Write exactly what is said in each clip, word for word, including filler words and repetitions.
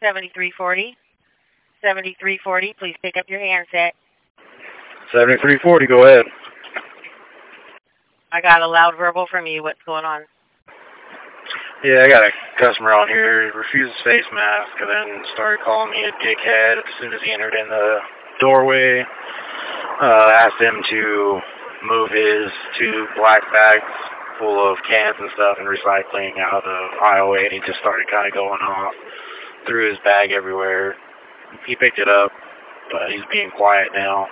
seventy-three forty. seventy-three forty, please pick up your handset. seventy-three forty, go ahead. I got a loud verbal from you. What's going on? Yeah, I got a customer out here who refused face mask and then started calling me a dickhead as soon as he entered in the doorway. Uh, asked him to move his two black bags full of cans and stuff and recycling out of the aisleway, and he just started kind of going off. Threw his bag everywhere. He picked it up, but he's being quiet now.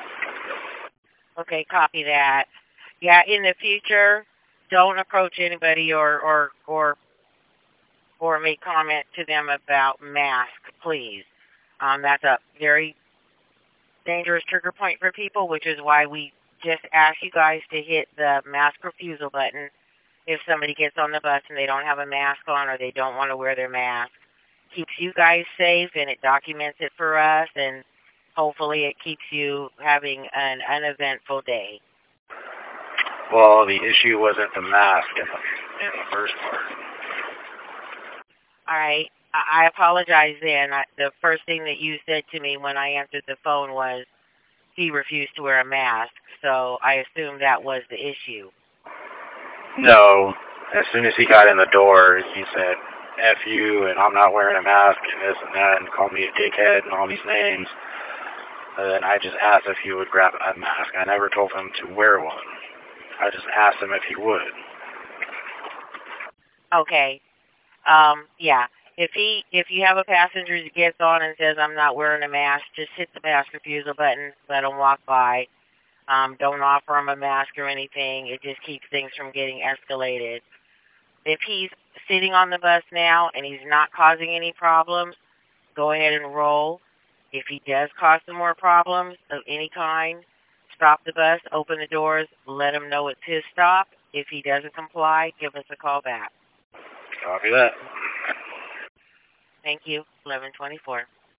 Okay, copy that. Yeah, in the future, don't approach anybody or or or or make comment to them about masks, please. Um, that's a very dangerous trigger point for people, which is why we just ask you guys to hit the mask refusal button if somebody gets on the bus and they don't have a mask on or they don't want to wear their mask. Keeps you guys safe, and it documents it for us, and hopefully it keeps you having an uneventful day. Well, the issue wasn't the mask in the, in the first part. All right. I, I apologize then. I, the first thing that you said to me when I answered the phone was he refused to wear a mask, so I assumed that was the issue. No. As soon as he got in the door, he said, F you, and I'm not wearing a mask, and this and that, and called me a dickhead and all these names. And then I just asked if he would grab a mask. I never told him to wear one. I just asked him if he would. Okay. Um, yeah. If he, if you have a passenger that gets on and says, I'm not wearing a mask, just hit the mask refusal button, let him walk by. Um, don't offer him a mask or anything. It just keeps things from getting escalated. If he's sitting on the bus now and he's not causing any problems, go ahead and roll. If he does cause some more problems of any kind, stop the bus, open the doors, let him know it's his stop. If he doesn't comply, give us a call back. Copy that. Thank you. eleven twenty-four.